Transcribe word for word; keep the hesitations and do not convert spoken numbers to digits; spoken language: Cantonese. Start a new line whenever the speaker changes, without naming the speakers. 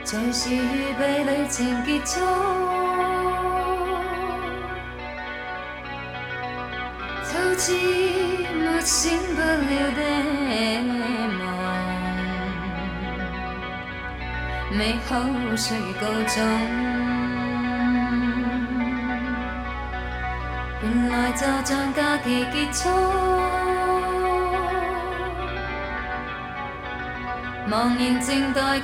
隨時預備旅程結束，就似沒醒不了的夢，美好歲月告終，原來就像假期結束，茫然靜待。